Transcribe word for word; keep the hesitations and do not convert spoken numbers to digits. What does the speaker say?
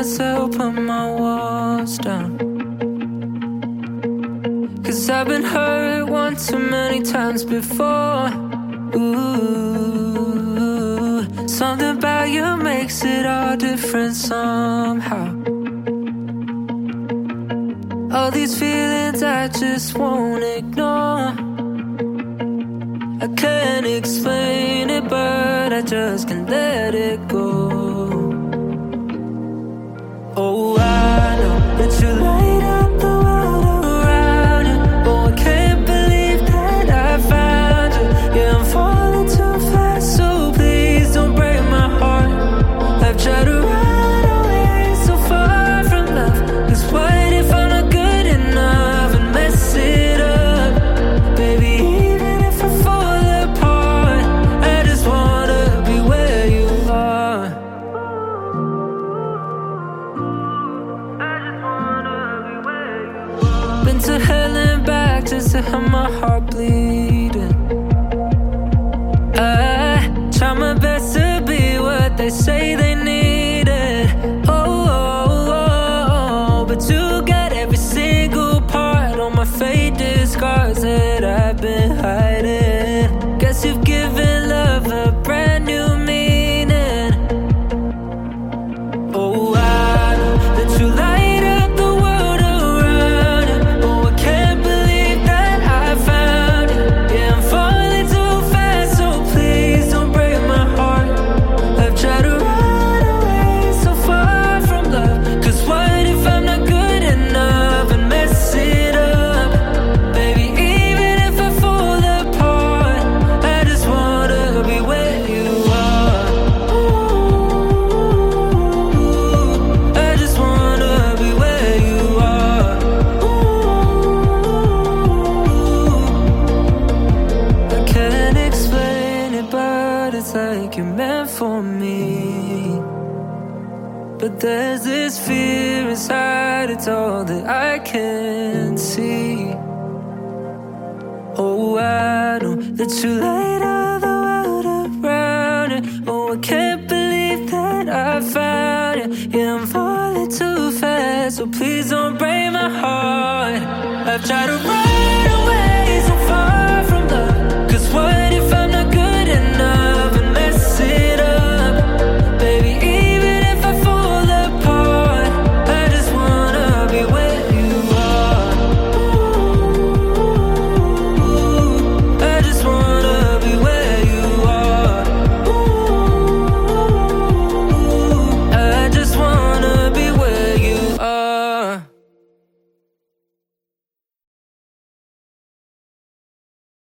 myself, put my walls down. Cause I've been hurt one too many times before. Ooh, something about you makes it all different somehow. All these feelings I just won't ignore. I can't explain it, but I just can't let it go. Oh, I know that you light up the world around you. Oh, I can't believe that I found you. Yeah, I'm falling too fast, so please don't break my heart. I've tried to run away so far from love. Cause what if I'm not good enough and mess it up? Baby, even if I fall apart, I just wanna be where you are. Been to hell and back just to have my heart bleeding. I try my best to be what they say they needed. Oh, oh, oh, oh. But you got every single part on my faded scars that I've been hiding. Guess you've given love a brand new meaning. Oh, I know that you light up the world around you. Oh, I can't believe that I found you. Yeah, I'm falling too fast, so please don't break my heart. I've tried to run away so far from love. Cause what if I'm not good enough and mess it up? Baby, even if I fall apart, I just wanna be where you are. Ooh, I just wanna be where you are. Ooh, I can't explain it, but it's like you're meant for me. But there's this fear inside, it's all that I can see. Oh, I know that you light up the world around you. Oh, I can't believe that I found you. Yeah, I'm falling too fast, so please don't break my heart. I've tried to run